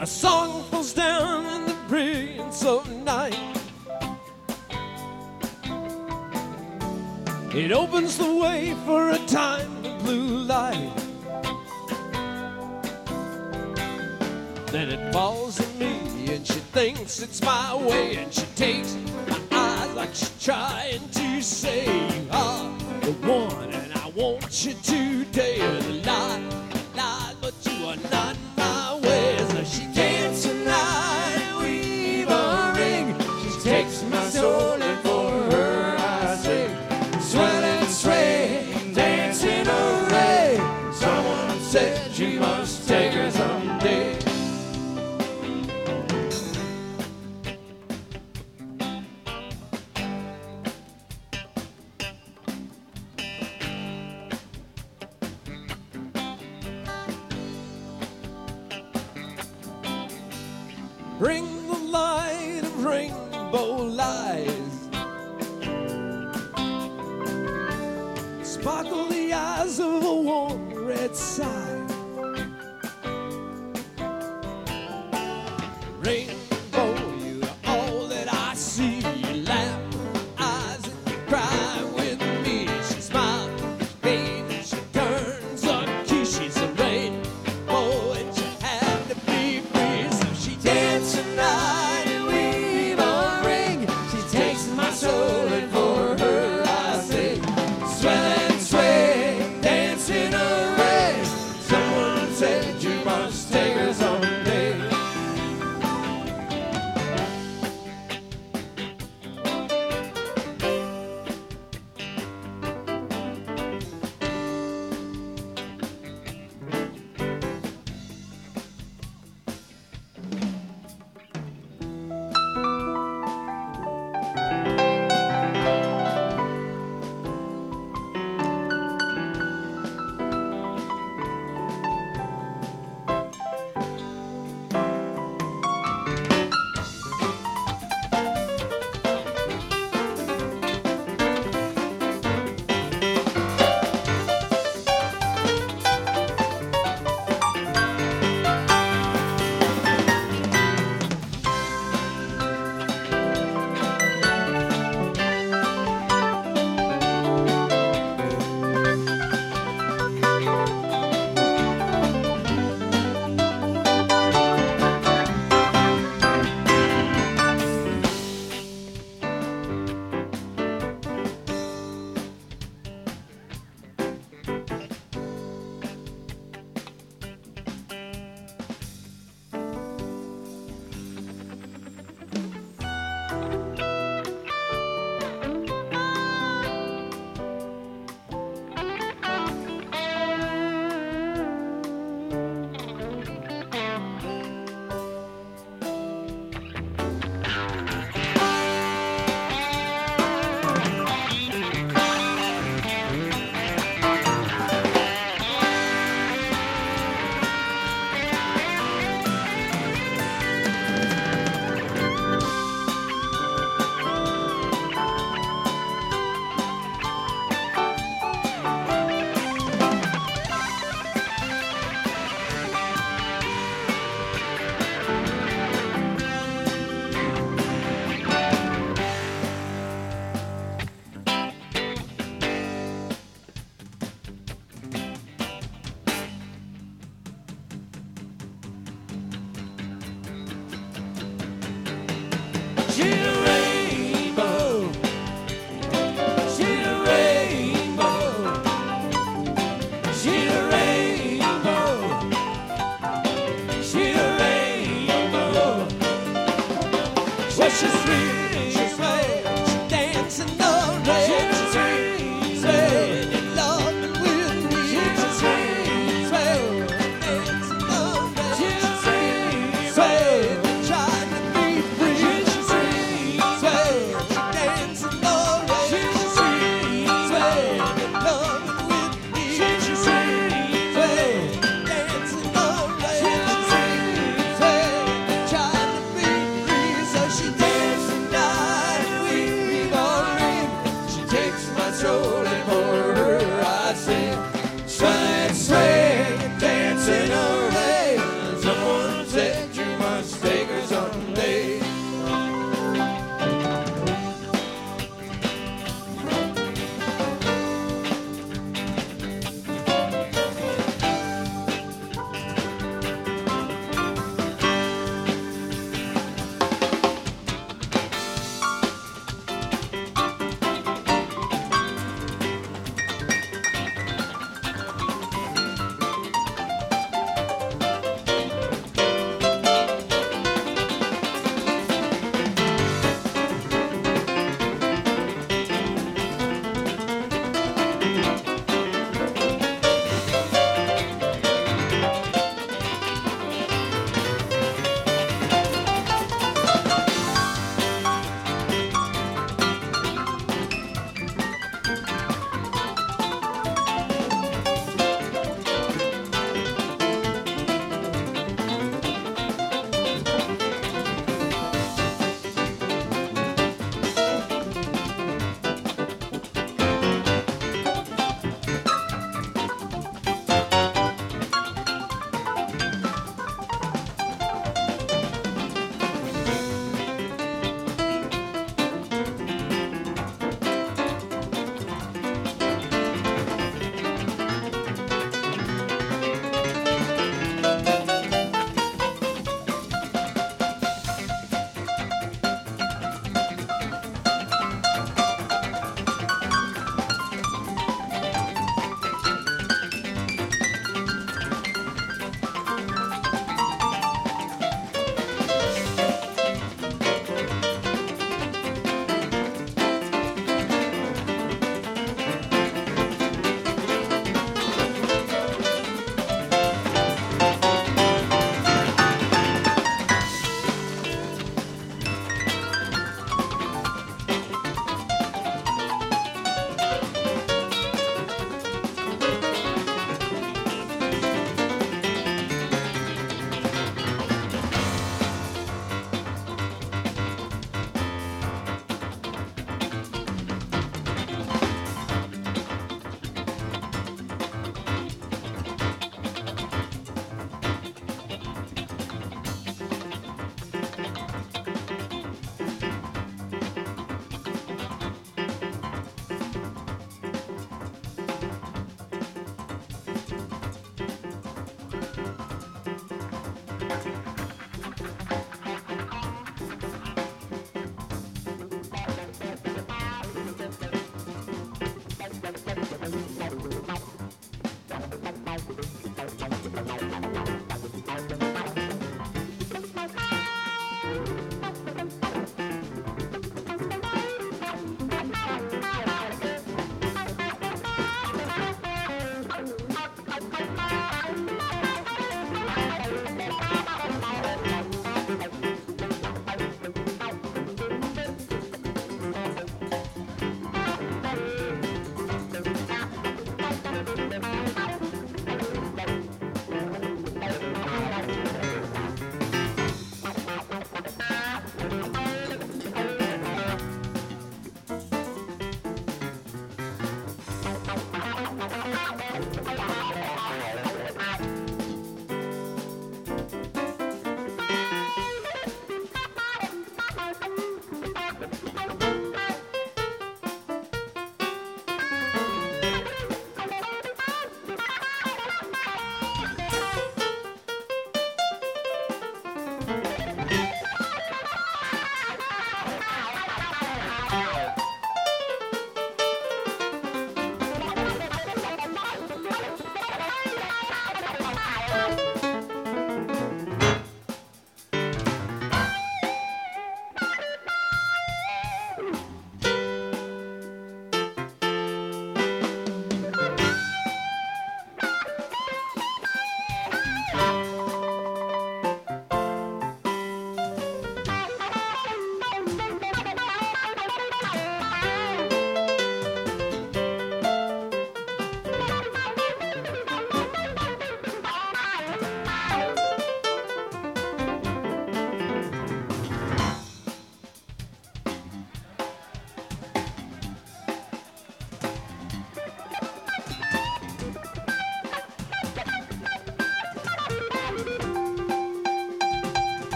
A song falls down in the brilliance of night. It opens the way for a time of blue light. Then it falls on me and she thinks it's my way, and she takes my eyes like she's trying to say, you are the one and I want you today. The lie, but you are not my way. So she dances tonight, weave a ring. She takes my soul and for her I sing. Swell and sway, dance in a ray. Someone said she must take her someday. Bring the light of rainbow lies. Sparkle the eyes of a warm red sigh. Rainbow, you are all that I see. You laugh with eyes and you cry with me. She smiles, baby, she turns on key. She's a rainbow and she had to be free. So she dances tonight and weave a ring. She takes my soul and for her I sing. Swell and sway, dancing